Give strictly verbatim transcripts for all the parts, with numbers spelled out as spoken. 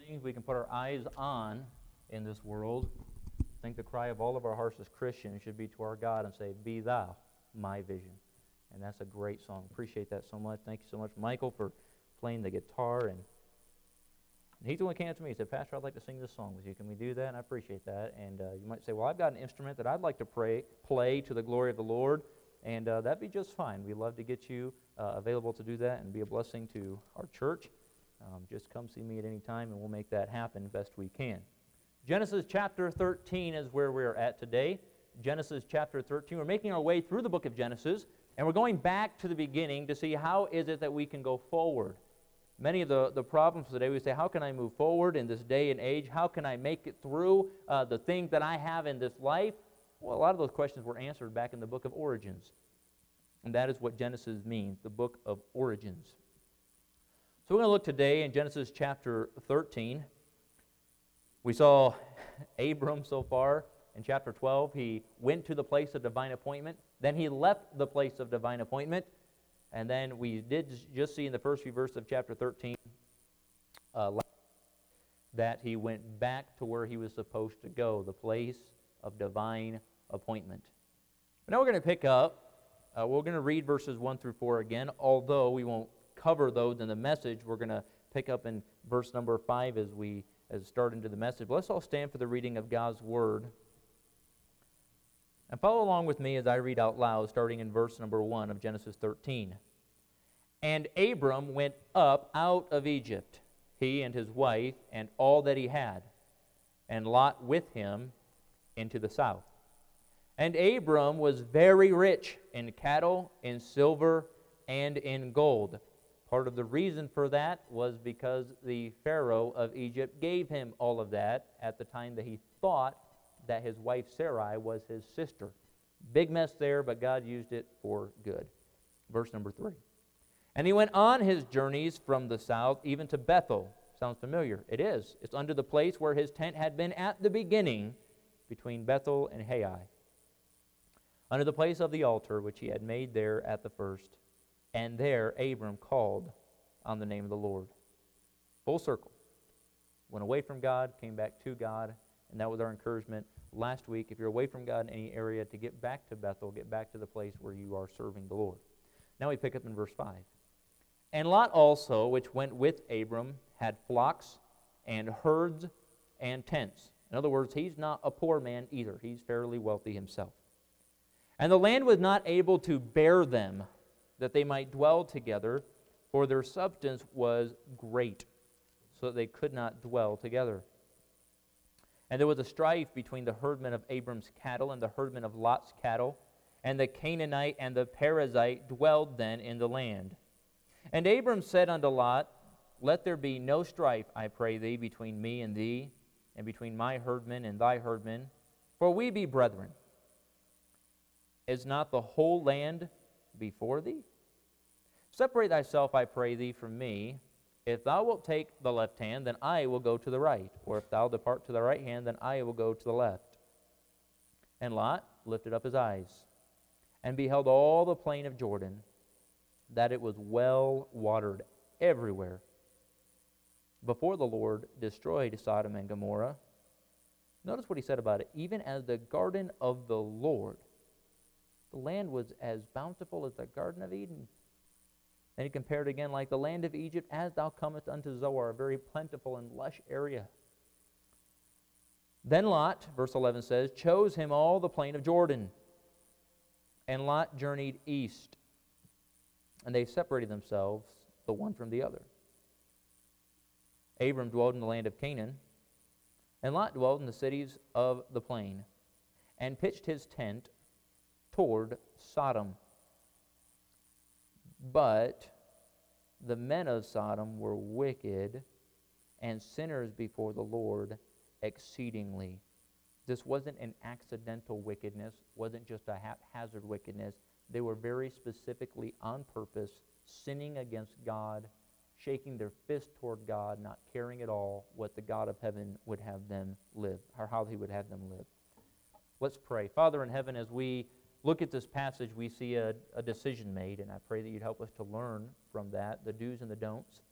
things we can put our eyes on in this world. I think the cry of all of our hearts as Christians should be to our God and say, "Be thou my vision." And that's a great song. Appreciate that so much. Thank you so much, Michael, for playing the guitar. And he's the one who came up to me. He said, "Pastor, I'd like to sing this song with you. Can we do that?" And I appreciate that. And uh, you might say, "Well, I've got an instrument that I'd like to pray, play to the glory of the Lord." And uh, that'd be just fine. We'd love to get you uh, available to do that and be a blessing to our church. Um, just come see me at any time, and we'll make that happen best we can. Genesis chapter thirteen is where we're at today. Genesis chapter thirteen. We're making our way through the book of Genesis, and we're going back to the beginning to see how is it that we can go forward. Many of the, the problems today, we say, how can I move forward in this day and age? How can I make it through uh, the things that I have in this life? Well, a lot of those questions were answered back in the book of Origins. And that is what Genesis means, the book of Origins. So we're going to look today in Genesis chapter thirteen. We saw Abram so far in chapter twelve. He went to the place of divine appointment. Then he left the place of divine appointment. And then we did just see in the first few verses of chapter thirteen uh, that he went back to where he was supposed to go, the place of divine appointment. But now we're going to pick up. Uh, we're going to read verses one through four again, although we won't cover those in the message. We're going to pick up in verse number five as we as start into the message. But let's all stand for the reading of God's Word. And follow along with me as I read out loud, starting in verse number one of Genesis thirteen. And Abram went up out of Egypt, he and his wife, and all that he had, and Lot with him into the south. And Abram was very rich in cattle, in silver, and in gold. Part of the reason for that was because the Pharaoh of Egypt gave him all of that at the time that he thought that his wife Sarai was his sister. Big mess there, but God used it for good. Verse number three. And he went on his journeys from the south, even to Bethel. Sounds familiar? It is. It's under the place where his tent had been at the beginning, between Bethel and Hai, under the place of the altar which he had made there at the first. And there Abram called on the name of the Lord. Full circle. Went away from God, came back to God, and that was our encouragement last week. If you're away from God in any area, to get back to Bethel, get back to the place where you are serving the Lord. Now we pick up in verse five. And Lot also, which went with Abram, had flocks and herds and tents. In other words, he's not a poor man either. He's fairly wealthy himself. And the land was not able to bear them, that they might dwell together, for their substance was great, so that they could not dwell together. And there was a strife between the herdmen of Abram's cattle and the herdmen of Lot's cattle, and the Canaanite and the Perizzite dwelled then in the land. And Abram said unto Lot, Let there be no strife, I pray thee, between me and thee, and between my herdmen and thy herdmen, for we be brethren. Is not the whole land before thee? Separate thyself, I pray thee, from me. If thou wilt take the left hand, then I will go to the right. Or if thou depart to the right hand, then I will go to the left. And Lot lifted up his eyes, and beheld all the plain of Jordan, that it was well watered everywhere, before the Lord destroyed Sodom and Gomorrah. Notice what he said about it. Even as the garden of the Lord, the land was as bountiful as the Garden of Eden. Then he compared again, like the land of Egypt, as thou comest unto Zoar, a very plentiful and lush area. Then Lot, verse eleven says, chose him all the plain of Jordan. And Lot journeyed east, and they separated themselves, the one from the other. Abram dwelled in the land of Canaan, and Lot dwelled in the cities of the plain, and pitched his tent toward Sodom. But the men of Sodom were wicked and sinners before the Lord exceedingly. This wasn't an accidental wickedness, wasn't just a haphazard wickedness. They were very specifically on purpose, sinning against God, shaking their fist toward God, not caring at all what the God of heaven would have them live, or how he would have them live. Let's pray. Father in heaven, as we look at this passage, we see a, a decision made, and I pray that you'd help us to learn from that, the do's and the don'ts.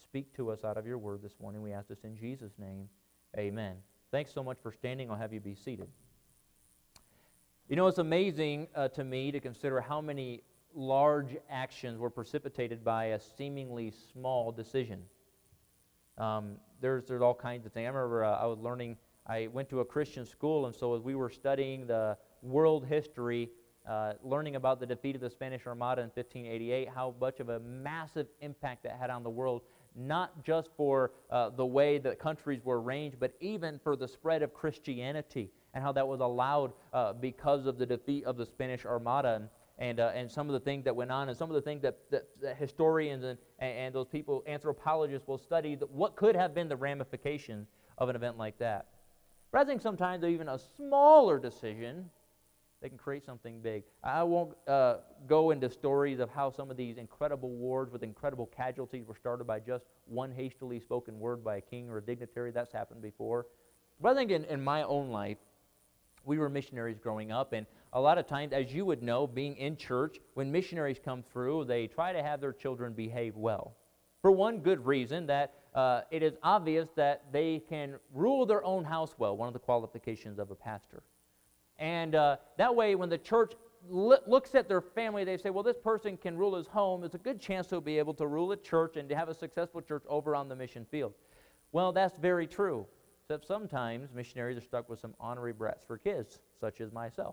Speak to us out of your word this morning. We ask this in Jesus' name. Amen. Thanks so much for standing. I'll have you be seated. You know, it's amazing uh, to me to consider how many large actions were precipitated by a seemingly small decision. Um, there's, there's all kinds of things. I remember uh, I was learning, I went to a Christian school, and so as we were studying the world history, uh, learning about the defeat of the Spanish Armada in fifteen eighty-eight, how much of a massive impact that had on the world, not just for uh, the way that countries were arranged, but even for the spread of Christianity, and how that was allowed uh, because of the defeat of the Spanish Armada, and and, uh, and some of the things that went on, and some of the things that, that, that historians and, and those people, anthropologists, will study, that what could have been the ramifications of an event like that. But I think sometimes even a smaller decision, they can create something big. I won't uh, go into stories of how some of these incredible wars with incredible casualties were started by just one hastily spoken word by a king or a dignitary. That's happened before. But I think in, in my own life, we were missionaries growing up, and a lot of times, as you would know, being in church, when missionaries come through, they try to have their children behave well. For one good reason, that uh, it is obvious that they can rule their own house well, one of the qualifications of a pastor. And uh, that way, when the church lo- looks at their family, they say, well, this person can rule his home. There's a good chance he'll be able to rule a church and to have a successful church over on the mission field. Well, that's very true. Except sometimes missionaries are stuck with some ornery brats for kids, such as myself.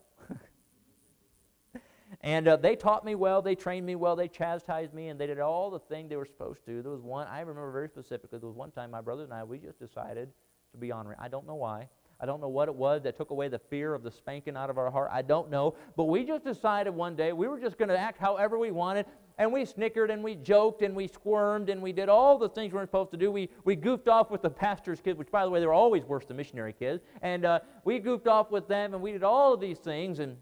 And uh, they taught me well, they trained me well, they chastised me, and they did all the things they were supposed to do. There was one, I remember very specifically, there was one time my brother and I, we just decided to be honoring. I don't know why. I don't know what it was that took away the fear of the spanking out of our heart. I don't know. But we just decided one day we were just going to act however we wanted. And we snickered and we joked and we squirmed and we did all the things we weren't supposed to do. We, we goofed off with the pastor's kids, which, by the way, they were always worse than missionary kids. And uh, we goofed off with them and we did all of these things. And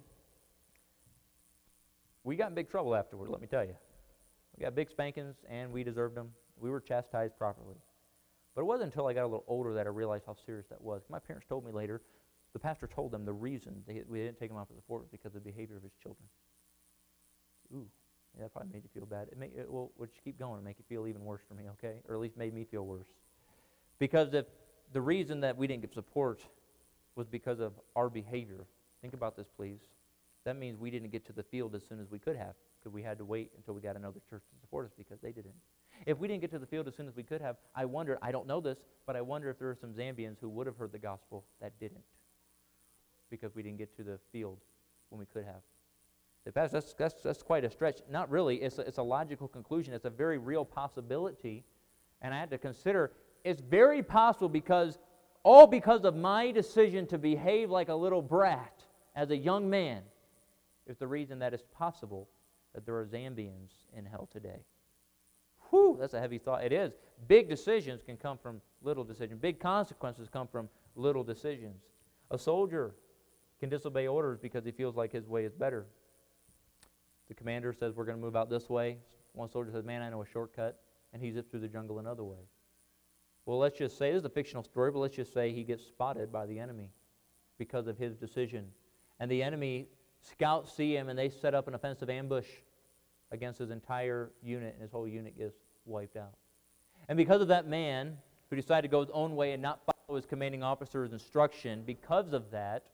we got in big trouble afterward, let me tell you. We got big spankings and we deserved them. We were chastised properly. But it wasn't until I got a little older that I realized how serious that was. My parents told me later, the pastor told them the reason they, we didn't take him off of the fort was because of the behavior of his children. Ooh, yeah, that probably made you feel bad. It, made, it will, would you keep going and make it feel even worse for me, okay? Or at least made me feel worse. Because if the reason that we didn't get support was because of our behavior, think about this, please. That means we didn't get to the field as soon as we could have, because we had to wait until we got another church to support us because they didn't. If we didn't get to the field as soon as we could have, I wonder, I don't know this, but I wonder if there are some Zambians who would have heard the gospel that didn't, because we didn't get to the field when we could have. That's, that's, that's, that's quite a stretch. Not really. It's a, it's a logical conclusion. It's a very real possibility. And I had to consider, it's very possible because, all because of my decision to behave like a little brat as a young man, is the reason that it's possible that there are Zambians in hell today. Whew, that's a heavy thought. It is. Big decisions can come from little decisions. Big consequences come from little decisions. A soldier can disobey orders because he feels like his way is better. The commander says, we're going to move out this way. One soldier says, man, I know a shortcut. And he zips through the jungle another way. Well, let's just say, this is a fictional story, but let's just say he gets spotted by the enemy because of his decision. And the enemy scouts see him, and they set up an offensive ambush against his entire unit, and his whole unit gets wiped out. And because of that man who decided to go his own way and not follow his commanding officer's instruction, because of that,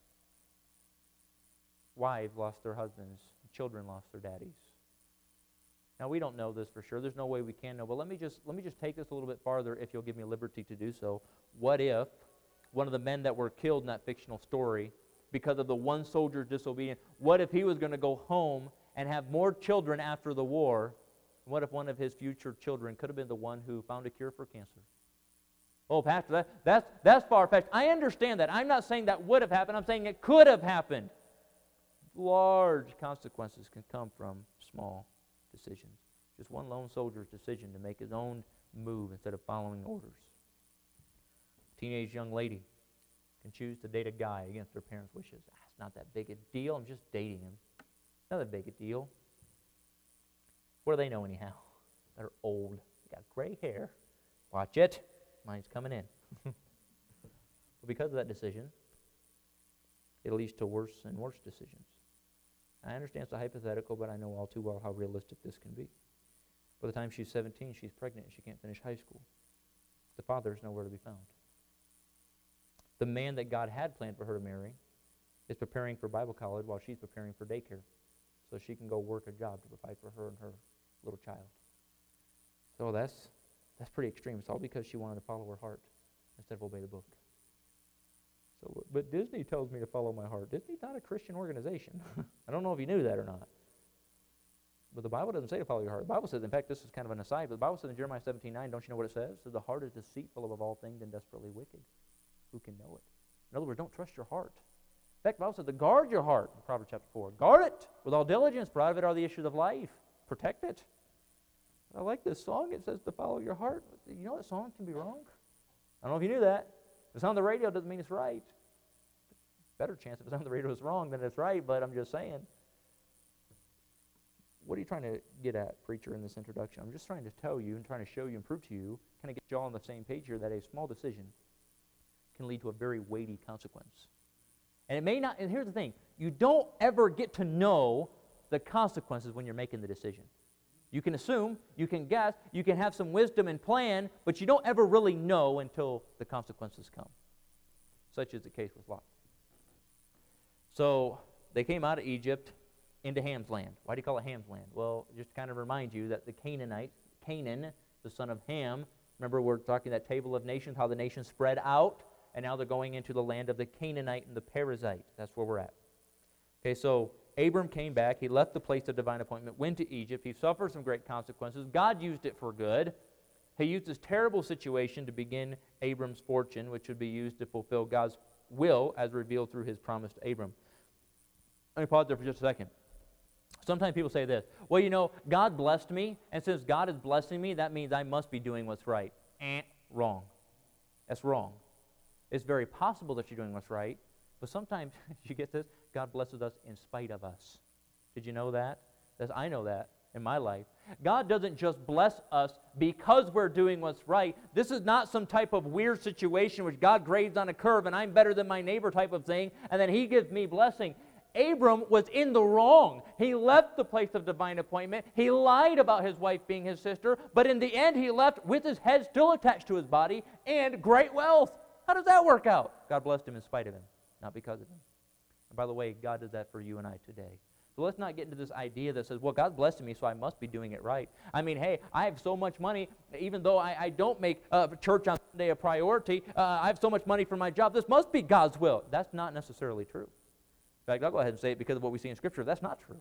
wives lost their husbands, children lost their daddies. Now, we don't know this for sure. There's no way we can know, but let me just let me just take this a little bit farther if you'll give me liberty to do so. What if one of the men that were killed in that fictional story, because of the one soldier's disobedience, what if he was going to go home and have more children after the war? What if one of his future children could have been the one who found a cure for cancer? Oh, Pastor, that, that's, that's far-fetched. I understand that. I'm not saying that would have happened. I'm saying it could have happened. Large consequences can come from small decisions. Just one lone soldier's decision to make his own move instead of following orders. A teenage young lady can choose to date a guy against their parents' wishes. Ah, it's not that big a deal. I'm just dating him. Not that big a deal. What do they know anyhow? They're old. They got gray hair. Watch it. Mine's coming in. But because of that decision, it leads to worse and worse decisions. I understand it's a hypothetical, but I know all too well how realistic this can be. By the time she's seventeen, she's pregnant and she can't finish high school. The father is nowhere to be found. The man that God had planned for her to marry is preparing for Bible college while she's preparing for daycare so she can go work a job to provide for her and her little child. So that's that's pretty extreme. It's all because she wanted to follow her heart instead of obey the book. So, but Disney tells me to follow my heart. Disney's not a Christian organization. I don't know if you knew that or not. But the Bible doesn't say to follow your heart. The Bible says, in fact, this is kind of an aside, but the Bible says in Jeremiah seventeen nine, don't you know what it says? It says, the heart is deceitful above all things and desperately wicked. Who can know it? In other words, don't trust your heart. In fact, the Bible says to guard your heart in Proverbs chapter four. Guard it with all diligence, for out of it are the issues of life. Protect it. I like this song. It says to follow your heart. You know that song can be wrong? I don't know if you knew that. If it's on the radio, it doesn't mean it's right. Better chance if it's on the radio it's wrong than it's right, but I'm just saying. What are you trying to get at, preacher, in this introduction? I'm just trying to tell you and trying to show you and prove to you, kind of get you all on the same page here, that a small decision can lead to a very weighty consequence. And it may not, and here's the thing, you don't ever get to know the consequences when you're making the decision. You can assume, you can guess, you can have some wisdom and plan, but you don't ever really know until the consequences come. Such is the case with Lot. So they came out of Egypt into Ham's land. Why do you call it Ham's land? Well, just to kind of remind you that the Canaanite, Canaan, the son of Ham, remember we're talking that table of nations, how the nations spread out, and now they're going into the land of the Canaanite and the Perizzite. That's where we're at. Okay, so Abram came back. He left the place of divine appointment, went to Egypt. He suffered some great consequences. God used it for good. He used this terrible situation to begin Abram's fortune, which would be used to fulfill God's will as revealed through his promise to Abram. Let me pause there for just a second. Sometimes people say this, well, you know, God blessed me, and since God is blessing me, that means I must be doing what's right. Eh, wrong. That's wrong. It's very possible that you're doing what's right, but sometimes, you get this, God blesses us in spite of us. Did you know that? That's, I know that in my life. God doesn't just bless us because we're doing what's right. This is not some type of weird situation which God grades on a curve and I'm better than my neighbor type of thing, and then he gives me blessing. Abram was in the wrong. He left the place of divine appointment. He lied about his wife being his sister, but in the end he left with his head still attached to his body and great wealth. How does that work out? God blessed him in spite of him, not because of him. And by the way, God does that for you and I today. So let's not get into this idea that says, well, God's blessing me, so I must be doing it right. I mean, hey, I have so much money, even though I, I don't make uh, church on Sunday a priority, uh, I have so much money for my job, this must be God's will. That's not necessarily true. In fact, I'll go ahead and say it because of what we see in Scripture. That's not true.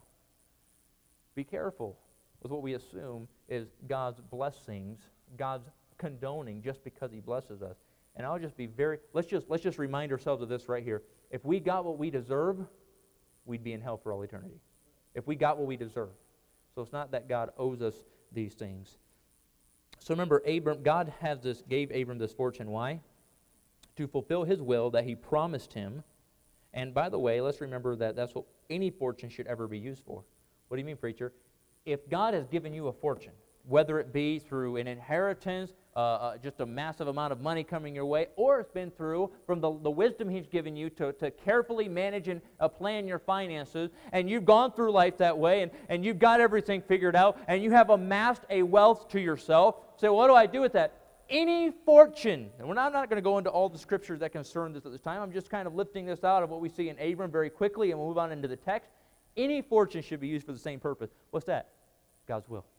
Be careful with what we assume is God's blessings, God's condoning just because he blesses us. And I'll just be very, let's just, let's just remind ourselves of this right here. If we got what we deserve, we'd be in hell for all eternity. If we got what we deserve. So it's not that God owes us these things. So remember, Abram, God has this, gave Abram this fortune. Why? To fulfill his will that he promised him. And by the way, let's remember that that's what any fortune should ever be used for. What do you mean, preacher? If God has given you a fortune, whether it be through an inheritance, uh, uh, just a massive amount of money coming your way, or it's been through from the, the wisdom he's given you to, to carefully manage and uh, plan your finances, and you've gone through life that way, and, and you've got everything figured out, and you have amassed a wealth to yourself, so what do I do with that? Any fortune, and we're not, I'm not going to go into all the scriptures that concern this at this time, I'm just kind of lifting this out of what we see in Abram very quickly, and we'll move on into the text. Any fortune should be used for the same purpose. What's that? God's will.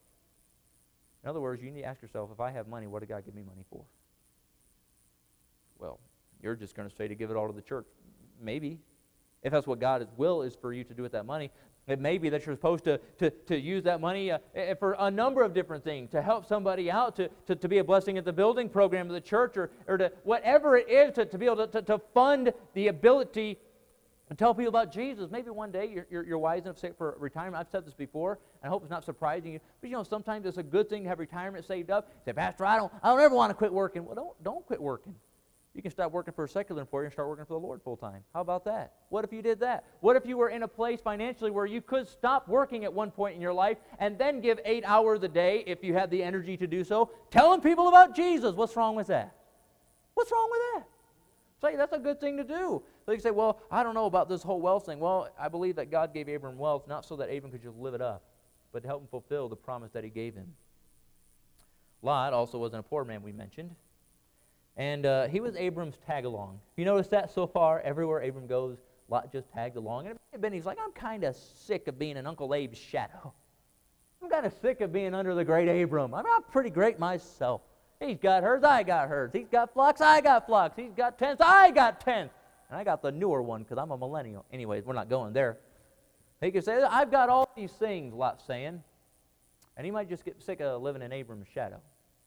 In other words, you need to ask yourself, if I have money, what did God give me money for? Well, you're just going to say to give it all to the church. Maybe. If that's what God's will is for you to do with that money, it may be that you're supposed to, to, to use that money uh, for a number of different things, to help somebody out, to, to, to be a blessing at the building program of the church, or, or to whatever it is, to, to be able to, to, to fund the ability to tell people about Jesus. Maybe one day you're, you're, you're wise enough to say for retirement. I've said this before, and I hope it's not surprising you, but you know, sometimes it's a good thing to have retirement saved up. You say, Pastor, I don't, I don't ever want to quit working. Well, don't, don't quit working. You can stop working for a secular employer and start working for the Lord full time. How about that? What if you did that? What if you were in a place financially where you could stop working at one point in your life and then give eight hours a day, if you had the energy to do so, telling people about Jesus? What's wrong with that? What's wrong with that? Say, that's a good thing to do. So you say, well, I don't know about this whole wealth thing. Well, I believe that God gave Abram wealth not so that Abram could just live it up, but to help him fulfill the promise that he gave him. Lot also wasn't a poor man, we mentioned. And uh, he was Abram's tag-along. You notice that so far? Everywhere Abram goes, Lot just tagged along. And Ben, he's like, I'm kind of sick of being in Uncle Abe's shadow. I'm kind of sick of being under the great Abram. I'm not pretty great myself. He's got herds, I got herds. He's got flocks, I got flocks. He's got tents, I got tents. And I got the newer one because I'm a millennial. Anyways, we're not going there. He could say, I've got all these things, Lot's saying. And he might just get sick of living in Abram's shadow.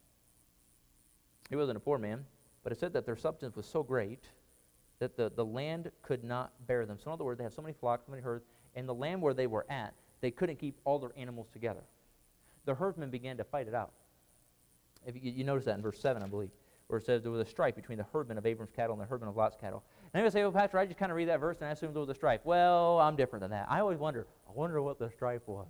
He wasn't a poor man, but it said that their substance was so great that the, the land could not bear them. So in other words, they had so many flocks, so many herds, and the land where they were at, they couldn't keep all their animals together. The herdsmen began to fight it out. If you, you notice that in verse seven, I believe, where it says there was a strife between the herdmen of Abram's cattle and the herdmen of Lot's cattle. And they would say, well, Pastor, I just kind of read that verse and I assumed there was a strife. Well, I'm different than that. I always wonder, I wonder what the strife was.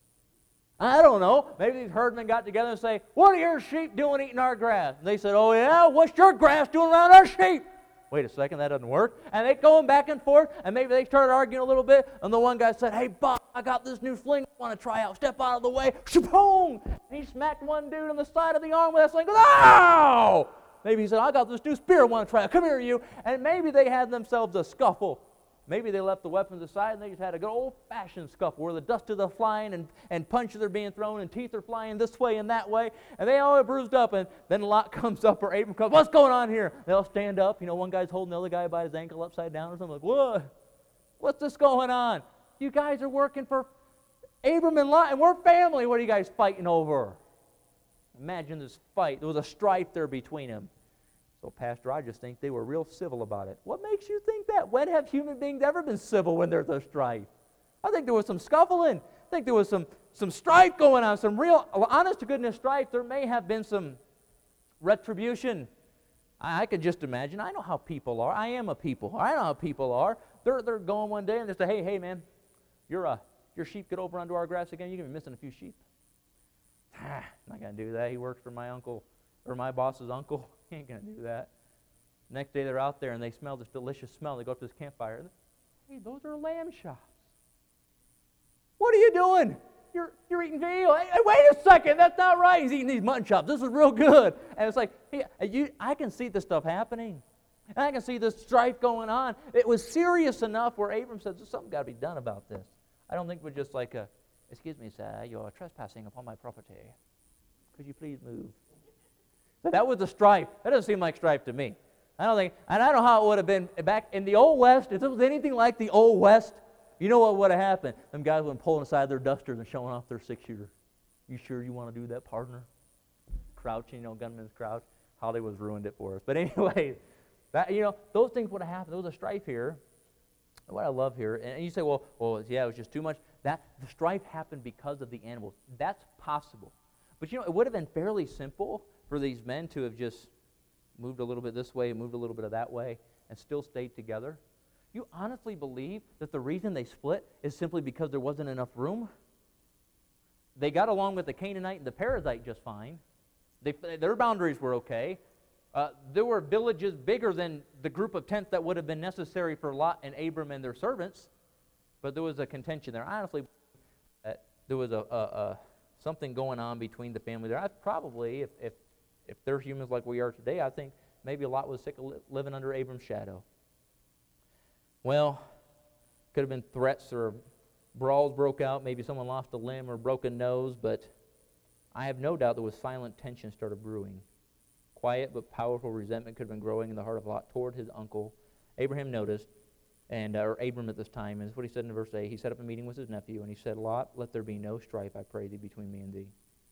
I don't know. Maybe these herdmen got together and say, what are your sheep doing eating our grass? And they said, oh yeah, what's your grass doing around our sheep? Wait a second, that doesn't work. And they going back and forth, and maybe they started arguing a little bit, and the one guy said, hey, Bob, I got this new sling I want to try out. Step out of the way. Shaboom! And he smacked one dude on the side of the arm with that sling. Ow! Maybe he said, I got this new spear I want to try out. Come here, you. And maybe they had themselves a scuffle. Maybe they left the weapons aside and they just had a good old-fashioned scuffle where the dust is flying and, and punches are being thrown and teeth are flying this way and that way. And they all are bruised up. And then Lot comes up or Abram comes, what's going on here? They'll stand up. You know, one guy's holding the other guy by his ankle upside down or something. Like, what? What's this going on? You guys are working for Abram and Lot and we're family. What are you guys fighting over? Imagine this fight. There was a strife there between them. So, Pastor, I just think they were real civil about it. What makes you think that? When have human beings ever been civil when there's a strife? I think there was some scuffling. I think there was some, some strife going on, some real, honest-to-goodness strife. There may have been some retribution. I, I could just imagine. I know how people are. I am a people. I know how people are. They're, they're going one day and they say, hey, hey, man, your, uh, your sheep get over onto our grass again. You're going to be missing a few sheep. Ah, not going to do that. He works for my uncle, or my boss's uncle. He ain't going to do that. Next day they're out there and they smell this delicious smell. They go up to this campfire. Hey, those are lamb chops. What are you doing? You're, you're eating veal. Hey, hey, wait a second. That's not right. He's eating these mutton chops. This is real good. And it's like, hey, you, I can see this stuff happening. And I can see this strife going on. It was serious enough where Abram says, there's something got to be done about this. I don't think we're just like, a, excuse me, sir, you're trespassing upon my property. Could you please move? That was the strife. That doesn't seem like strife to me. I don't think, and I don't know how it would have been back in the Old West. If it was anything like the Old West, you know what would have happened? Them guys would have been pulling aside their dusters and showing off their six-shooter. You sure you want to do that, partner? Crouching, you know, gunman's crouch. Hollywood's ruined it for us. But anyway, that, you know, those things would have happened. There was a strife here. What I love here, and you say, well, well, yeah, it was just too much. That the strife happened because of the animals. That's possible. But you know, it would have been fairly simple for these men to have just moved a little bit this way, moved a little bit of that way, and still stayed together. You honestly believe that the reason they split is simply because there wasn't enough room? They got along with the Canaanite and the Perizzite just fine. They, their boundaries were okay. Uh, there were villages bigger than the group of tents that would have been necessary for Lot and Abram and their servants, but there was a contention there. I honestly believe that there was a, a, a something going on between the family there. I probably, if, if If they're humans like we are today, I think maybe Lot was sick of li- living under Abram's shadow. Well, could have been threats or brawls broke out. Maybe someone lost a limb or broken nose, but I have no doubt there was silent tension started brewing. Quiet but powerful resentment could have been growing in the heart of Lot toward his uncle. Abraham noticed, and uh, or Abram at this time, and this is what he said in verse eight. He set up a meeting with his nephew, and he said, Lot, let there be no strife, I pray thee, between me and thee.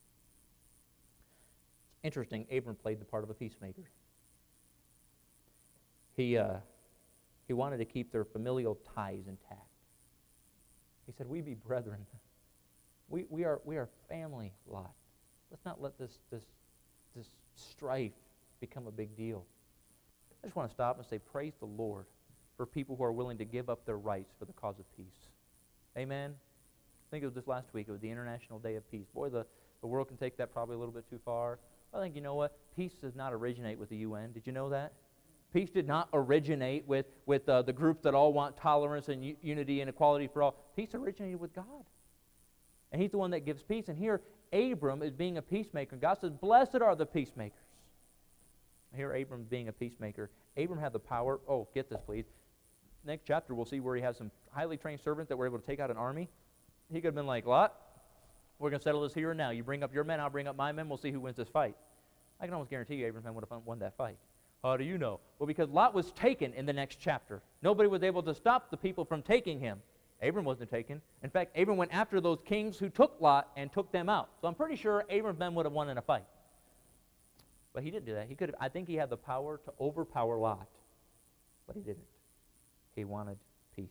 Interesting, Abram played the part of a peacemaker. He, uh, he wanted to keep their familial ties intact. He said, we be brethren. We, we, are, we are family, Lot. Let's not let this, this, this strife become a big deal. I just want to stop and say, praise the Lord for people who are willing to give up their rights for the cause of peace. Amen? I think it was this last week. It was the International Day of Peace. Boy, the, the world can take that probably a little bit too far. I think, you know what? Peace does not originate with the U N. Did you know that? Peace did not originate with, with uh, the groups that all want tolerance and u- unity and equality for all. Peace originated with God. And He's the one that gives peace. And here, Abram is being a peacemaker. And God says, blessed are the peacemakers. Here Abram being a peacemaker. Abram had the power. Oh, get this, please. Next chapter, we'll see where he has some highly trained servants that were able to take out an army. He could have been like, Lot, we're going to settle this here and now. You bring up your men, I'll bring up my men. We'll see who wins this fight. I can almost guarantee you Abraham would have won that fight. How do you know? Well, because Lot was taken in the next chapter. Nobody was able to stop the people from taking him. Abram wasn't taken. In fact, Abram went after those kings who took Lot and took them out. So I'm pretty sure Abram's men would have won in a fight. But he didn't do that. He could have, I think he had the power to overpower Lot. But he didn't. He wanted peace.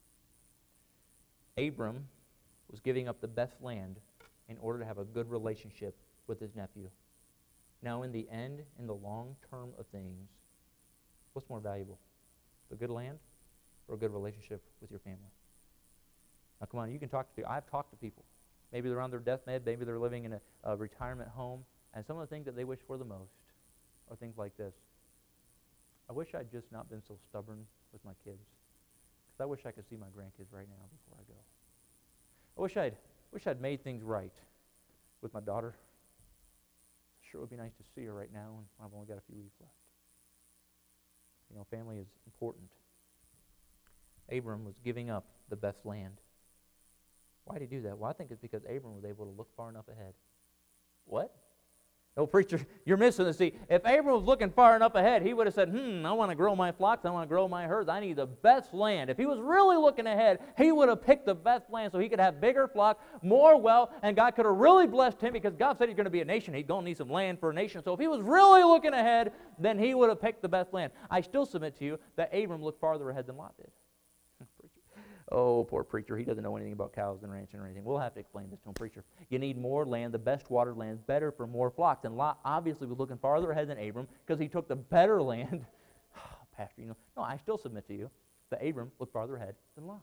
Abram was giving up the best land in order to have a good relationship with his nephew. Now, in the end, in the long term of things, what's more valuable? A good land or a good relationship with your family? Now, come on, you can talk to people. I've talked to people. Maybe they're on their deathbed. Maybe they're living in a, a retirement home. And some of the things that they wish for the most are things like this. I wish I'd just not been so stubborn with my kids. Because I wish I could see my grandkids right now before I go. I wish I'd, wish I'd made things right with my daughter. Sure, it would be nice to see her right now, and I've only got a few weeks left. You know, family is important. Abram was giving up the best land. Why did he do that? Well, I think it's because Abram was able to look far enough ahead. What? No, preacher, you're missing this. See, if Abram was looking far enough ahead, he would have said, hmm, I want to grow my flocks, I want to grow my herds, I need the best land. If he was really looking ahead, he would have picked the best land so he could have bigger flocks, more wealth, and God could have really blessed him because God said he's going to be a nation. He's going to need some land for a nation. So if he was really looking ahead, then he would have picked the best land. I still submit to you that Abram looked farther ahead than Lot did. Oh, poor preacher. He doesn't know anything about cows and ranching or anything. We'll have to explain this to him, preacher. You need more land, the best watered land, better for more flocks. And Lot obviously was looking farther ahead than Abram because he took the better land. Pastor, you know, no, I still submit to you that Abram looked farther ahead than Lot.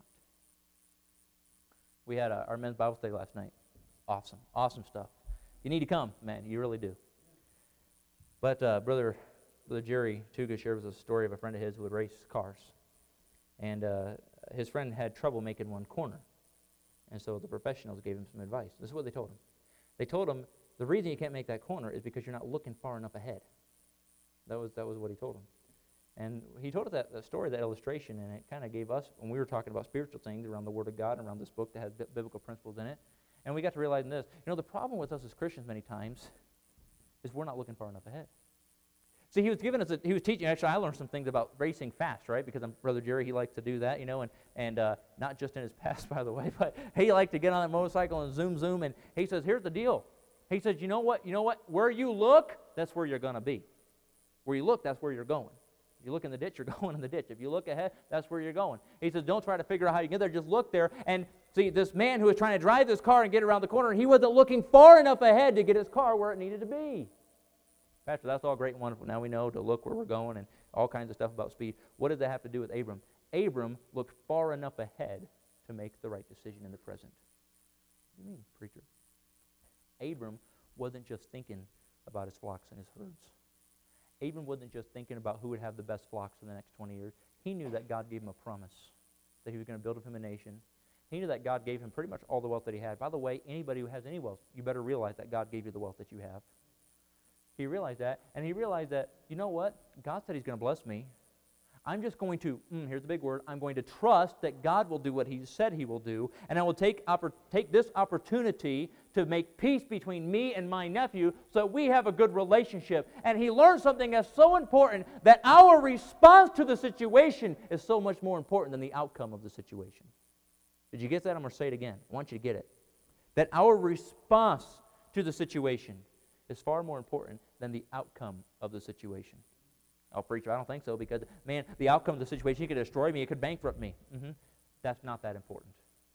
We had a, our men's Bible study last night. Awesome, awesome stuff. You need to come, man. You really do. But uh, brother, brother Jerry Tuga shared with us a story of a friend of his who would race cars. And uh, his friend had trouble making one corner. And so the professionals gave him some advice. This is what they told him. They told him, the reason you can't make that corner is because you're not looking far enough ahead. That was that was what he told him. And he told us that, that story, that illustration, and it kind of gave us, when we were talking about spiritual things around the Word of God and around this book that has b- biblical principles in it, and we got to realizing this. You know, the problem with us as Christians many times is we're not looking far enough ahead. See, he was giving us, a, he was teaching, actually I learned some things about racing fast, right? Because I'm, Brother Jerry, he likes to do that, you know, and, and uh, not just in his past, by the way, but he liked to get on that motorcycle and zoom, zoom, and he says, here's the deal. He says, you know what, you know what, where you look, that's where you're going to be. Where you look, that's where you're going. If you look in the ditch, you're going in the ditch. If you look ahead, that's where you're going. He says, don't try to figure out how you get there, just look there. And see, this man who was trying to drive this car and get around the corner, he wasn't looking far enough ahead to get his car where it needed to be. Pastor, that's all great and wonderful. Now we know to look where we're going and all kinds of stuff about speed. What does that have to do with Abram? Abram looked far enough ahead to make the right decision in the present. What do you mean, preacher? Abram wasn't just thinking about his flocks and his herds. Abram wasn't just thinking about who would have the best flocks in the next twenty years. He knew that God gave him a promise, that he was going to build of him a nation. He knew that God gave him pretty much all the wealth that he had. By the way, anybody who has any wealth, you better realize that God gave you the wealth that you have. He realized that, and he realized that, you know what? God said he's going to bless me. I'm just going to, mm, here's the big word, I'm going to trust that God will do what he said he will do, and I will take, oppor- take this opportunity to make peace between me and my nephew so that we have a good relationship. And he learned something that's so important, that our response to the situation is so much more important than the outcome of the situation. Did you get that? I'm going to say it again. I want you to get it. That our response to the situation is far more important than the outcome of the situation. Oh, preacher, I don't think so, because, man, the outcome of the situation, it could destroy me, it could bankrupt me. Mm-hmm. That's not that important.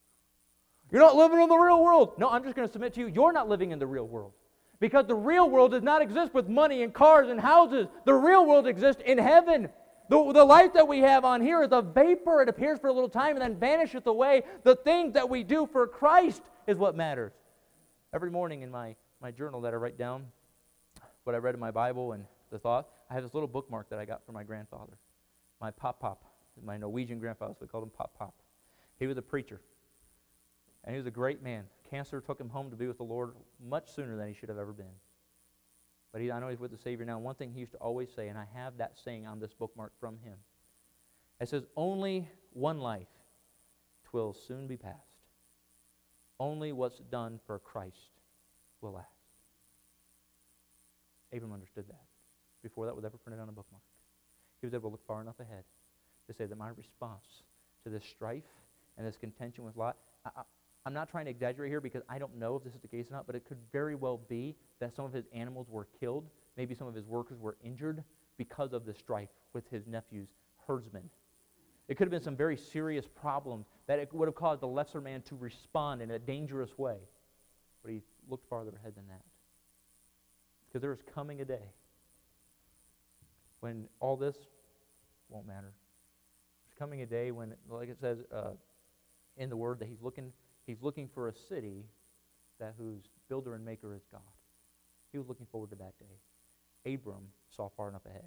You're not living in the real world. No, I'm just going to submit to you, you're not living in the real world. Because the real world does not exist with money and cars and houses. The real world exists in heaven. The, the life that we have on here is a vapor. It appears for a little time and then vanisheth away. The things that we do for Christ is what matters. Every morning in my, my journal that I write down what I read in my Bible and the thought, I have this little bookmark that I got from my grandfather, my pop-pop, my Norwegian grandfather, so we called him pop-pop. He was a preacher, and he was a great man, cancer took him home to be with the Lord much sooner than he should have ever been. But he, I know he's with the Savior now. One thing he used to always say, and I have that saying on this bookmark from him. It says, only one life, 'twill soon be past. Only what's done for Christ will last. Abram understood that before that was ever printed on a bookmark. He was able to look far enough ahead to say that my response to this strife and this contention with Lot, I, I, I'm not trying to exaggerate here because I don't know if this is the case or not, but it could very well be that some of his animals were killed. Maybe some of his workers were injured because of the strife with his nephew's herdsmen. It could have been some very serious problems that it would have caused the lesser man to respond in a dangerous way. But he looked farther ahead than that. Because there is coming a day when all this won't matter. There's coming a day when, like it says uh, in the Word, that he's looking, he's looking for a city that whose builder and maker is God. He was looking forward to that day. Abram saw far enough ahead.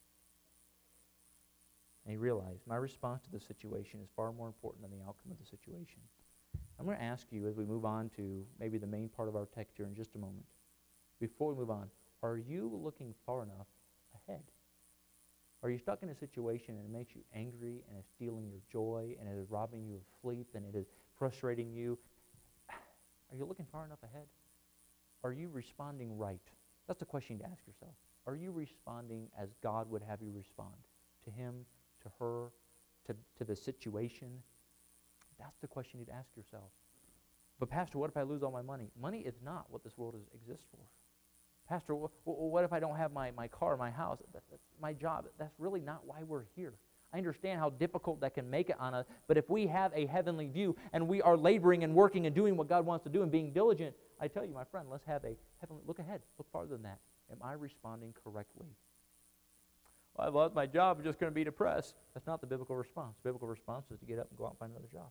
And he realized my response to the situation is far more important than the outcome of the situation. I'm going to ask you as we move on to maybe the main part of our text here in just a moment. Before we move on, are you looking far enough ahead? Are you stuck in a situation and it makes you angry and it's stealing your joy and it is robbing you of sleep and it is frustrating you? Are you looking far enough ahead? Are you responding right? That's the question you need to ask yourself. Are you responding as God would have you respond? To him, to her, to, to the situation? That's the question you need to ask yourself. But Pastor, what if I lose all my money? Money is not what this world is, exists for. Pastor, wh- wh- what if I don't have my, my car, my house, that, that's my job? That's really not why we're here. I understand how difficult that can make it on us, but if we have a heavenly view and we are laboring and working and doing what God wants to do and being diligent, I tell you, my friend, let's have a heavenly, look ahead, look farther than that. Am I responding correctly? Well, I've lost my job, I'm just going to be depressed. That's not the biblical response. The biblical response is to get up and go out and find another job.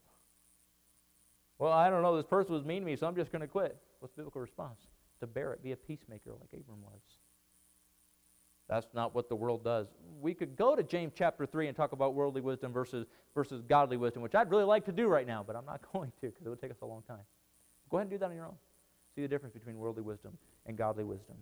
Well, I don't know, this person was mean to me, so I'm just going to quit. What's the biblical response? To bear it, be a peacemaker like Abram was. That's not what the world does. We could go to James chapter three and talk about worldly wisdom versus, versus godly wisdom, which I'd really like to do right now, but I'm not going to because it would take us a long time. Go ahead and do that on your own. See the difference between worldly wisdom and godly wisdom.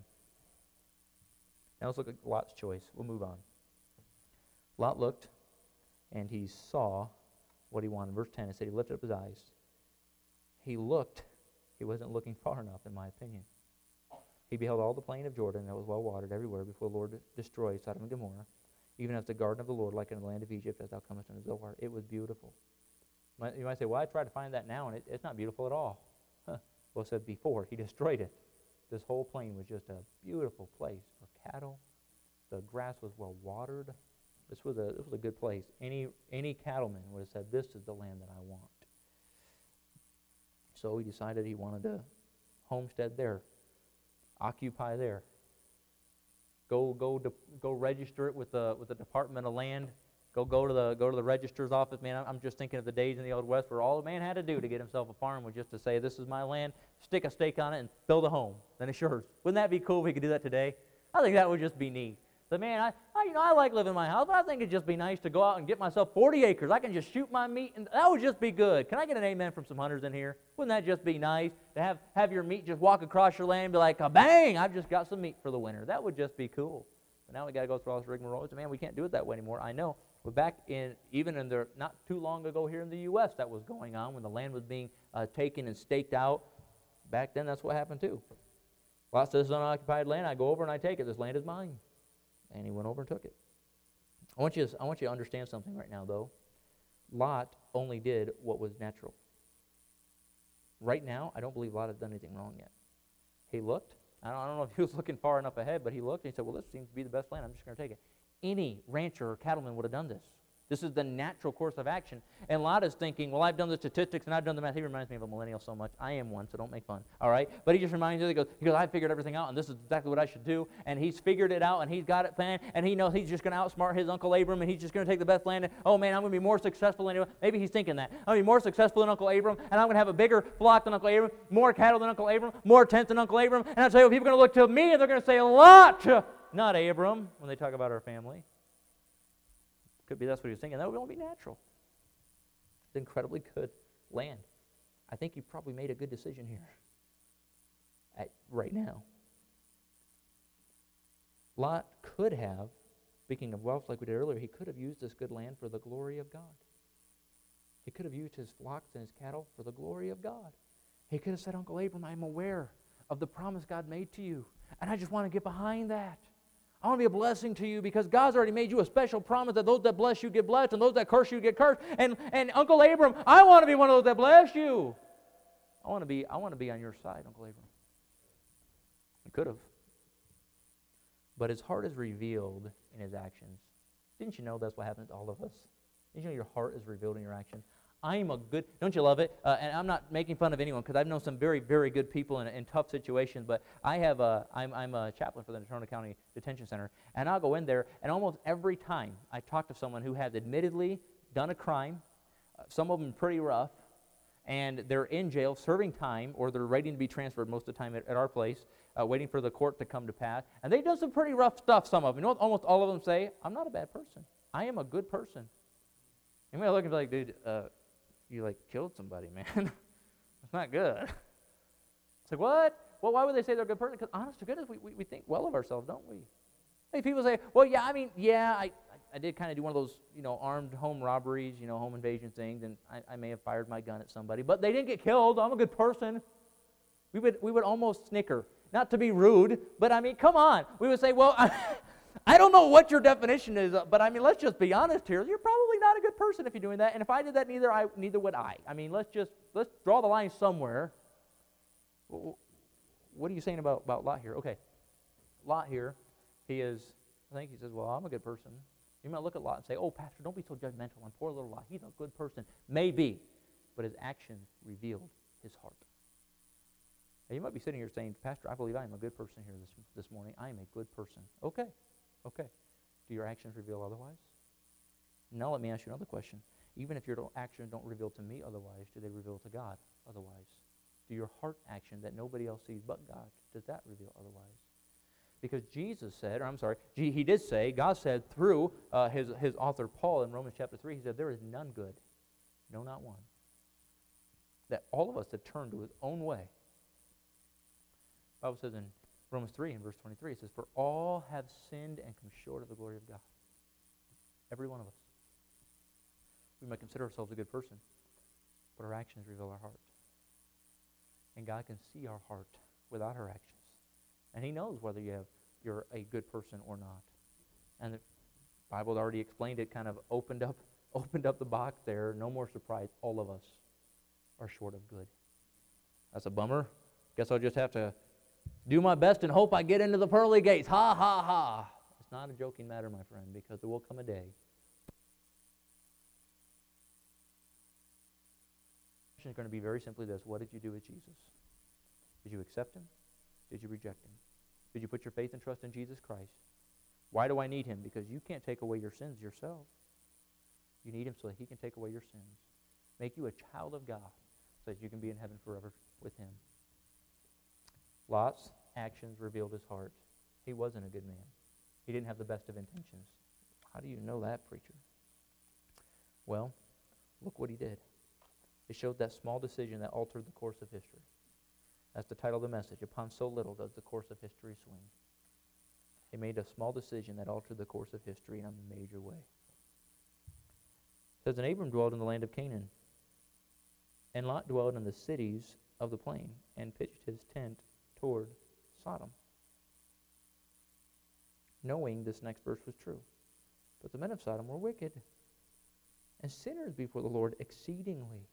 Now let's look at Lot's choice. We'll move on. Lot looked, and he saw what he wanted. Verse ten, it said he lifted up his eyes. He looked. He wasn't looking far enough, in my opinion. He beheld all the plain of Jordan that was well watered everywhere before the Lord destroyed Sodom and Gomorrah, even as the garden of the Lord, like in the land of Egypt, as thou comest unto Zoar. It was beautiful. You might say, well, I tried to find that now, and it, it's not beautiful at all. Huh. Well, it said before. He destroyed it. This whole plain was just a beautiful place for cattle. The grass was well watered. This was a this was a good place. Any any cattleman would have said, this is the land that I want. So he decided he wanted to homestead there, occupy there. Go go to, go register it with the with the Department of Land. Go go to the go to the registrar's office. Man, I'm just thinking of the days in the Old West where all a man had to do to get himself a farm was just to say, this is my land, stick a stake on it, and build a home. Then it's yours. Wouldn't that be cool if we could do that today? I think that would just be neat. But man, I, I you know I like living in my house, but I think it'd just be nice to go out and get myself forty acres. I can just shoot my meat, and that would just be good. Can I get an amen from some hunters in here? Wouldn't that just be nice to have have your meat just walk across your land and be like, bang! I've just got some meat for the winter. That would just be cool. But now we got to go through all this rigmarole. Man, we can't do it that way anymore. I know. But back in, even in the, not too long ago here in the U S, that was going on when the land was being uh, taken and staked out. Back then, that's what happened too. Lot says, this is unoccupied land. I go over and I take it. This land is mine. And he went over and took it. I want you to, I want you to understand something right now, though. Lot only did what was natural. Right now, I don't believe Lot has done anything wrong yet. He looked. I don't, I don't know if he was looking far enough ahead, but he looked and he said, well, this seems to be the best land. I'm just going to take it. Any rancher or cattleman would have done this. This is the natural course of action. And Lot is thinking, well, I've done the statistics and I've done the math. He reminds me of a millennial so much. I am one, so don't make fun. All right? But he just reminds you, he goes, he goes, I figured everything out, and this is exactly what I should do. And he's figured it out, and he's got it planned, and he knows he's just going to outsmart his Uncle Abram, and he's just going to take the best land. And, oh, man, I'm going to be more successful than anyone. Maybe he's thinking that. I'm going to be more successful than Uncle Abram, and I'm going to have a bigger flock than Uncle Abram, more cattle than Uncle Abram, more tents than Uncle Abram. And I'll tell you, people are going to look to me, and they're going to say, Lot, not Abram, when they talk about our family. Could be that's what he was thinking. That would only be natural. It's incredibly good land. I think you probably made a good decision here at, right now. Lot could have, speaking of wealth like we did earlier, he could have used this good land for the glory of God. He could have used his flocks and his cattle for the glory of God. He could have said, Uncle Abram, I'm aware of the promise God made to you, and I just want to get behind that. I want to be a blessing to you because God's already made you a special promise that those that bless you get blessed and those that curse you get cursed. And, and Uncle Abram, I want to be one of those that bless you. I want to be, I want to be on your side, Uncle Abram. He could have. But his heart is revealed in his actions. Didn't you know that's what happens to all of us? Didn't you know your heart is revealed in your actions? I am a good, don't you love it? Uh, and I'm not making fun of anyone because I've known some very, very good people in, in tough situations, but I have a, I'm, I'm a chaplain for the Natrona County Detention Center, and I'll go in there, and almost every time I talk to someone who has admittedly done a crime, uh, some of them pretty rough, and they're in jail serving time, or they're waiting to be transferred most of the time at, at our place, uh, waiting for the court to come to pass, and they've done some pretty rough stuff, some of them. You know what almost all of them say? I'm not a bad person. I am a good person. You may look and be like, dude, uh, you like killed somebody, man. It's not good. It's like, what? Well, why would they say they're a good person? Because honest to goodness, we, we, we think well of ourselves, don't we? Hey, people say, well, yeah, I mean, yeah, I, I did kind of do one of those, you know, armed home robberies, you know, home invasion things, and I, I may have fired my gun at somebody, but they didn't get killed. I'm a good person. We would, we would almost snicker. Not to be rude, but I mean, come on. We would say, well, I, I don't know what your definition is, but I mean, let's just be honest here. You're probably not a good person if you're doing that, and if I did that, neither I, neither would I. I mean, let's just, let's draw the line somewhere. What are you saying about, about Lot here? Okay, Lot here, he is, I think he says, well, I'm a good person. You might look at Lot and say, oh, Pastor, don't be so judgmental on poor little Lot. He's a good person. Maybe, but his actions revealed his heart. Now, you might be sitting here saying, Pastor, I believe I am a good person here this, this morning. I am a good person. Okay, okay. Do your actions reveal otherwise? Now let me ask you another question. Even if your actions don't reveal to me otherwise, do they reveal to God otherwise? Do your heart action that nobody else sees but God, does that reveal otherwise? Because Jesus said, or I'm sorry, he did say, God said through uh, his, his author Paul in Romans chapter three, he said, there is none good, no, not one. That all of us have turned to his own way. The Bible says in Romans three, in verse twenty-three, it says, for all have sinned and come short of the glory of God. Every one of us. We might consider ourselves a good person, but our actions reveal our heart. And God can see our heart without our actions. And he knows whether you have, you're a good person or not. And the Bible already explained it, kind of opened up, opened up the box there. No more surprise. All of us are short of good. That's a bummer. Guess I'll just have to do my best and hope I get into the pearly gates. Ha, ha, ha. It's not a joking matter, my friend, because there will come a day. The question is going to be very simply this. What did you do with Jesus? Did you accept him? Did you reject him? Did you put your faith and trust in Jesus Christ? Why do I need him? Because you can't take away your sins yourself. You need him so that he can take away your sins. Make you a child of God so that you can be in heaven forever with him. Lot's actions revealed his heart. He wasn't a good man. He didn't have the best of intentions. How do you know that, preacher? Well, look what he did. It showed that small decision that altered the course of history. That's the title of the message. Upon so little does the course of history swing. He made a small decision that altered the course of history in a major way. It says, and Abram dwelled in the land of Canaan, and Lot dwelled in the cities of the plain, and pitched his tent toward Sodom. Knowing this next verse was true. But the men of Sodom were wicked, and sinners before the Lord exceedingly.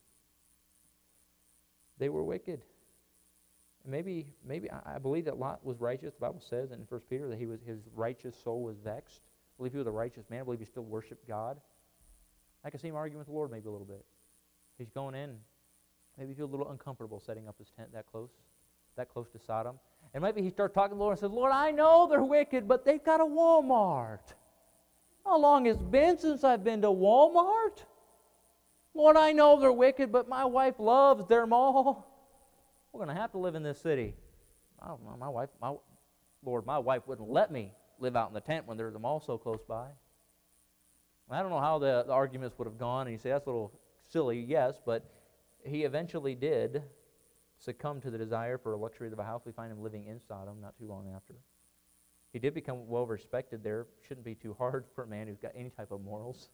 They were wicked. And maybe, maybe I, I believe that Lot was righteous. The Bible says in First Peter that he was his righteous soul was vexed. I believe he was a righteous man. I believe he still worshiped God. I can see him arguing with the Lord maybe a little bit. He's going in. Maybe he feels a little uncomfortable setting up his tent that close, that close to Sodom. And maybe he starts talking to the Lord and says, Lord, I know they're wicked, but they've got a Walmart. How long has it been since I've been to Walmart? Lord, I know they're wicked, but my wife loves their mall. We're going to have to live in this city. I don't know, my wife, my, Lord, my wife wouldn't let me live out in the tent when there's a mall so close by. I don't know how the, the arguments would have gone, and you say, that's a little silly, yes, but he eventually did succumb to the desire for a luxury of a house. We find him living in Sodom not too long after. He did become well respected there. Shouldn't be too hard for a man who's got any type of morals.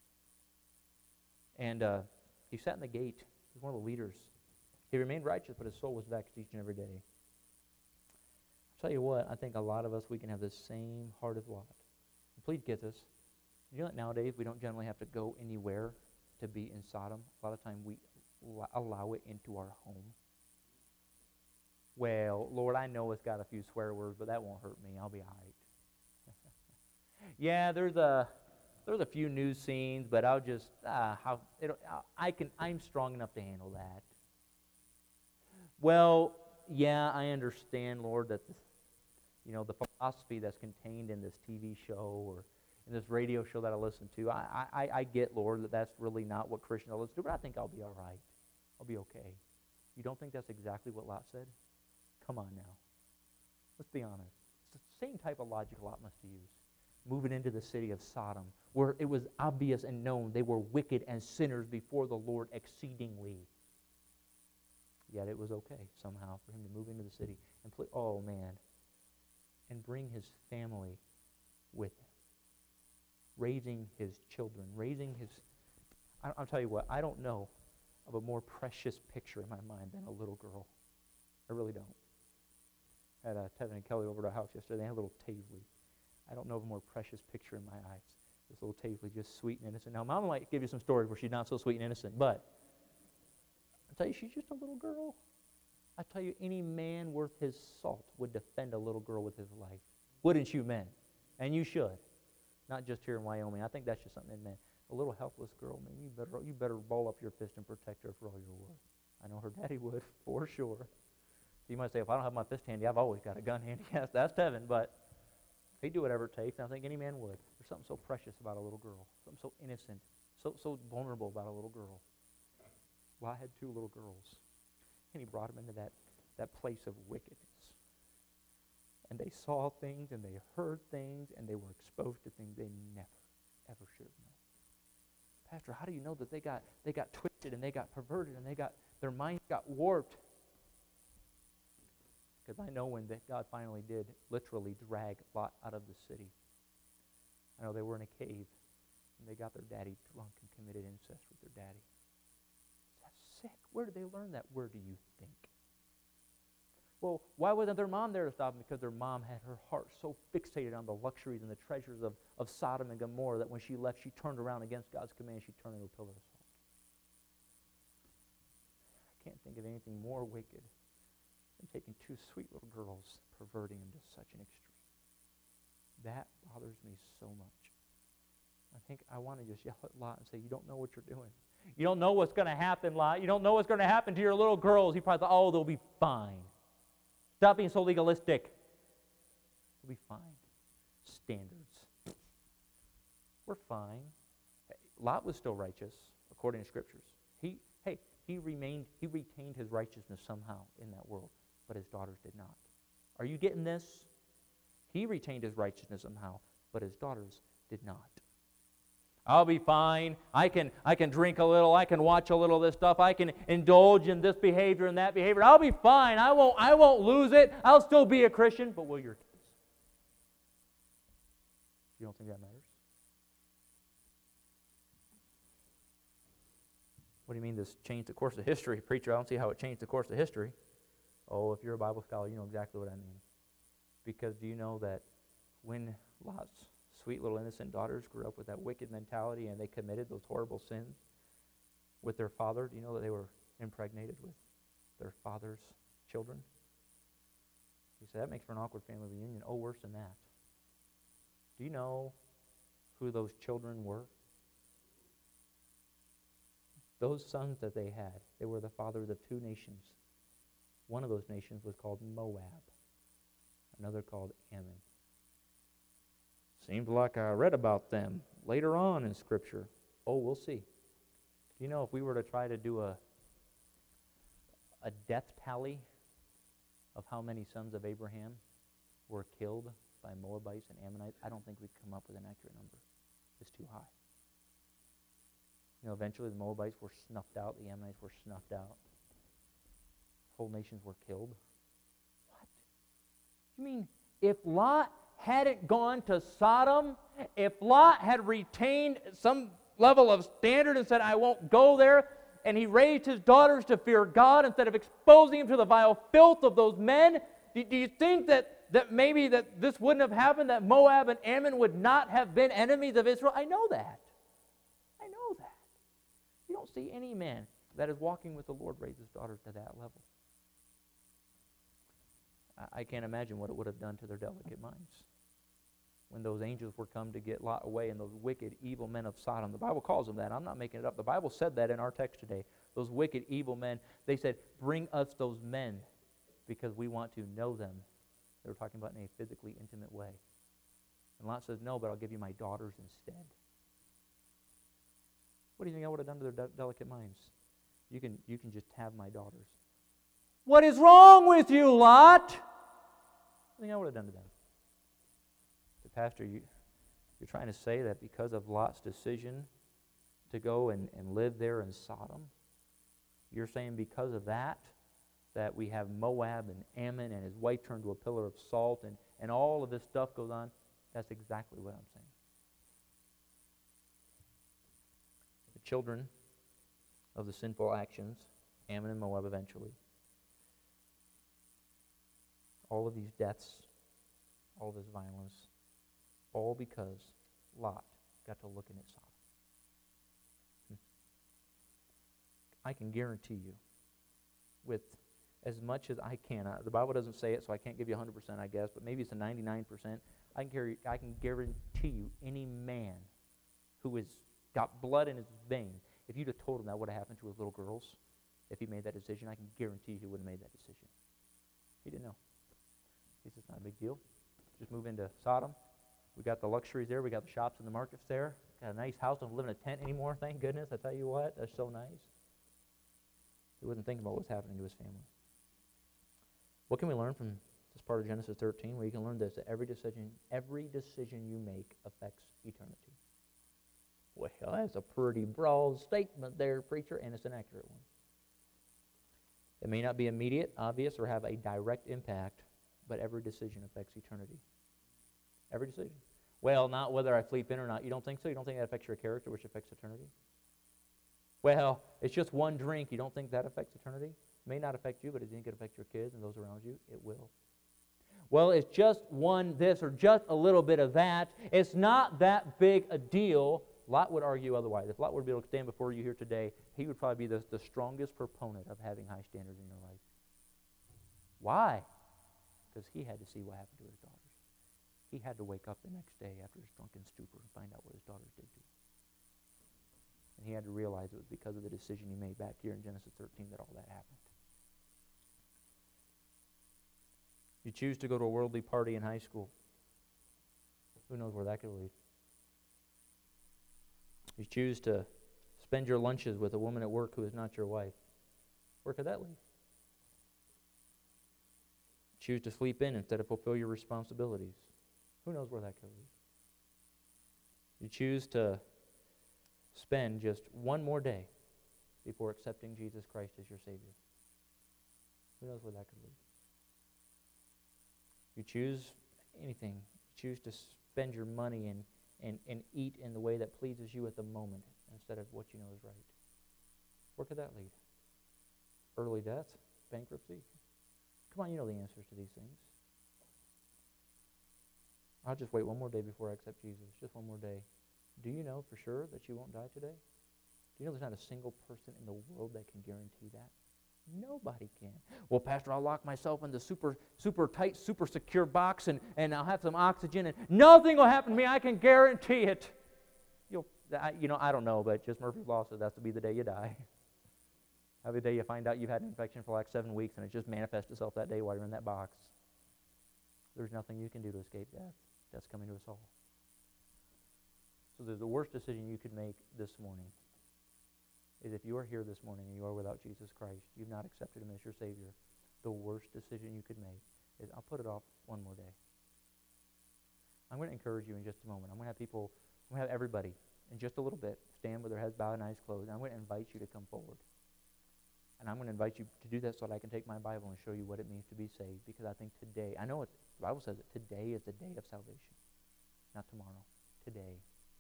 And uh, he sat in the gate. He was one of the leaders. He remained righteous, but his soul was vexed each and every day. I'll tell you what, I think a lot of us, we can have the same heart of Lot. And please get this. You know that nowadays we don't generally have to go anywhere to be in Sodom. A lot of time we allow it into our home. Well, Lord, I know it's got a few swear words, but that won't hurt me. I'll be all right. Yeah, there's a there's a few news scenes, but I'll just uh, how it, I can I'm strong enough to handle that. Well, yeah, I understand, Lord, that the, you know the philosophy that's contained in this T V show or in this radio show that I listen to. I I, I get, Lord, that that's really not what Christians listen to, but I think I'll be all right. I'll be okay. You don't think that's exactly what Lot said? Come on now. Let's be honest. It's the same type of logic Lot must have used. Moving into the city of Sodom, where it was obvious and known they were wicked and sinners before the Lord exceedingly. Yet it was okay somehow for him to move into the city and play, oh man, and bring his family with him. Raising his children, raising his... I, I'll tell you what, I don't know of a more precious picture in my mind than a little girl. I really don't. I had uh, Tevin and Kelly over to our house yesterday. They had a little Tavely. I don't know of a more precious picture in my eyes. This little Tavely, just sweet and innocent. Now, Mama might give you some stories where she's not so sweet and innocent, but I tell you, she's just a little girl. I tell you, any man worth his salt would defend a little girl with his life. Wouldn't you, men? And you should. Not just here in Wyoming. I think that's just something in men. A little helpless girl, man, you better you better ball up your fist and protect her for all you're worth. I know her daddy would, for sure. You might say, if I don't have my fist handy, I've always got a gun handy. Yes, that's Tevin, but he'd do whatever it takes, and I think any man would. There's something so precious about a little girl, something so innocent, so so vulnerable about a little girl. Well, I had two little girls, and he brought them into that, that place of wickedness. And they saw things, and they heard things, and they were exposed to things they never, ever should have known. Pastor, how do you know that they got they got twisted, and they got perverted, and they got their minds got warped? Because I know when that God finally did literally drag Lot out of the city. I know they were in a cave, and they got their daddy drunk and committed incest with their daddy. That's sick. Where did they learn that? Where do you think? Well, why wasn't their mom there to stop them? Because their mom had her heart so fixated on the luxuries and the treasures of, of Sodom and Gomorrah that when she left, she turned around against God's command. She turned into a pillar of salt. I can't think of anything more wicked than taking two sweet little girls, perverting them to such an extreme. That bothers me so much. I think I want to just yell at Lot and say, you don't know what you're doing. You don't know what's going to happen, Lot. You don't know what's going to happen to your little girls. He probably thought, oh, they'll be fine. Stop being so legalistic. They'll be fine. Standards. We're fine. Lot was still righteous, according to Scriptures. He, hey, he remained, he retained his righteousness somehow in that world, but his daughters did not. Are you getting this? He retained his righteousness somehow, but his daughters did not. I'll be fine. I can I can drink a little. I can watch a little of this stuff. I can indulge in this behavior and that behavior. I'll be fine. I won't I won't lose it. I'll still be a Christian. But will your kids? You don't think that matters? What do you mean this changed the course of history? Preacher, I don't see how it changed the course of history. Oh, if you're a Bible scholar, you know exactly what I mean. Because do you know that when Lot's sweet little innocent daughters grew up with that wicked mentality and they committed those horrible sins with their father, do you know that they were impregnated with their father's children? He said, that makes for an awkward family reunion. Oh, worse than that. Do you know who those children were? Those sons that they had, they were the fathers of two nations. One of those nations was called Moab. Another called Ammon. Seems like I read about them later on in Scripture. Oh, we'll see. Do you know if we were to try to do a, a death tally of how many sons of Abraham were killed by Moabites and Ammonites, I don't think we'd come up with an accurate number. It's too high. You know, eventually the Moabites were snuffed out, the Ammonites were snuffed out. Whole nations were killed. What? You mean if Lot hadn't gone to Sodom, if Lot had retained some level of standard and said, I won't go there, and he raised his daughters to fear God instead of exposing them to the vile filth of those men, do, do you think that, that maybe that this wouldn't have happened, that Moab and Ammon would not have been enemies of Israel? I know that. I know that. You don't see any man that is walking with the Lord raise his daughters to that level. I, I can't imagine what it would have done to their delicate minds when those angels were come to get Lot away and those wicked, evil men of Sodom. The Bible calls them that. I'm not making it up. The Bible said that in our text today. Those wicked, evil men, they said, bring us those men because we want to know them. They were talking about in a physically intimate way. And Lot says, no, but I'll give you my daughters instead. What do you think I would have done to their de- delicate minds? You can, you can just have my daughters. What is wrong with you, Lot? What do you think I would have done to them? Pastor, you, you're trying to say that because of Lot's decision to go and, and live there in Sodom, you're saying because of that, that we have Moab and Ammon and his wife turned to a pillar of salt and, and all of this stuff goes on? That's exactly what I'm saying. The children of the sinful actions, Ammon and Moab eventually, all of these deaths, all of this violence, all because Lot got to looking at Sodom. Hmm. I can guarantee you, with as much as I can, uh, the Bible doesn't say it, so I can't give you one hundred percent, I guess, but maybe it's a ninety-nine percent. I can, carry, I can guarantee you any man who has got blood in his veins, if you'd have told him that would have happened to his little girls, if he made that decision, I can guarantee he would have made that decision. He didn't know. He says, it's not a big deal. Just move into Sodom. We got the luxuries there. We got the shops and the markets there. Got a nice house. Don't live in a tent anymore. Thank goodness. I tell you what, that's so nice. He wasn't thinking about what was happening to his family. What can we learn from this part of Genesis thirteen? Well, you can learn this, that every decision, every decision you make affects eternity. Well, that's a pretty broad statement there, preacher, and it's an accurate one. It may not be immediate, obvious, or have a direct impact, but every decision affects eternity. Every decision. Well, not whether I sleep in or not. You don't think so? You don't think that affects your character, which affects eternity? Well, it's just one drink. You don't think that affects eternity? It may not affect you, but it can affect your kids and those around you. It will. Well, it's just one this or just a little bit of that. It's not that big a deal. Lot would argue otherwise. If Lot were to be able to stand before you here today, he would probably be the, the strongest proponent of having high standards in your life. Why? Because he had to see what happened to his daughters. He had to wake up the next day after his drunken stupor and find out what his daughters did to him. And he had to realize it was because of the decision he made back here in Genesis thirteen that all that happened. You choose to go to a worldly party in high school. Who knows where that could lead? You choose to spend your lunches with a woman at work who is not your wife. Where could that lead? Choose to sleep in instead of fulfill your responsibilities. Who knows where that could lead? You choose to spend just one more day before accepting Jesus Christ as your Savior. Who knows where that could lead? You choose anything. You choose to spend your money and, and, and eat in the way that pleases you at the moment instead of what you know is right. Where could that lead? Early death? Bankruptcy? Come on, you know the answers to these things. I'll just wait one more day before I accept Jesus. Just one more day. Do you know for sure that you won't die today? Do you know there's not a single person in the world that can guarantee that? Nobody can. Well, Pastor, I'll lock myself in the super, super tight, super secure box, and, and I'll have some oxygen, and nothing will happen to me. I can guarantee it. You'll, I, you know, I don't know, but just Murphy's Law says that's to be the day you die. Every day you find out you've had an infection for like seven weeks, and it just manifests itself that day while you're in that box. There's nothing you can do to escape death. Death's coming to us all. So the, the worst decision you could make this morning is if you are here this morning and you are without Jesus Christ, you've not accepted Him as your Savior, the worst decision you could make is, I'll put it off one more day. I'm going to encourage you in just a moment. I'm going to have people, I'm going to have everybody in just a little bit, stand with their heads bowed and eyes closed. And I'm going to invite you to come forward. And I'm going to invite you to do that so that I can take my Bible and show you what it means to be saved. Because I think today, I know it, the Bible says that today is the day of salvation. Not tomorrow. Today.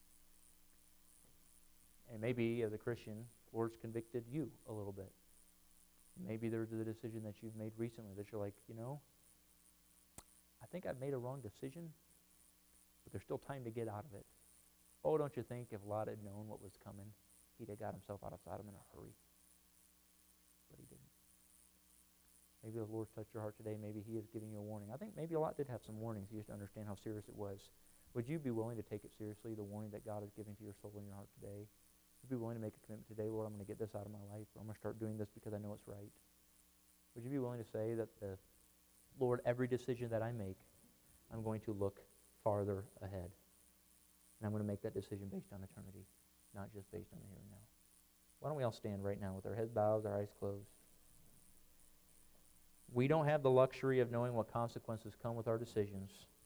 And maybe as a Christian, the Lord's convicted you a little bit. Maybe there's a decision that you've made recently that you're like, you know, I think I've made a wrong decision, but there's still time to get out of it. Oh, don't you think if Lot had known what was coming, he'd have got himself out of Sodom in a hurry? But he didn't. Maybe the Lord's touched your heart today. Maybe he is giving you a warning. I think maybe Lot did have some warnings. He used to understand how serious it was. Would you be willing to take it seriously, the warning that God is giving to your soul and your heart today? Would you be willing to make a commitment today, Lord, I'm going to get this out of my life, or I'm going to start doing this because I know it's right? Would you be willing to say that, the Lord, every decision that I make, I'm going to look farther ahead. And I'm going to make that decision based on eternity, not just based on the here and now. Why don't we all stand right now with our heads bowed, our eyes closed? We don't have the luxury of knowing what consequences come with our decisions.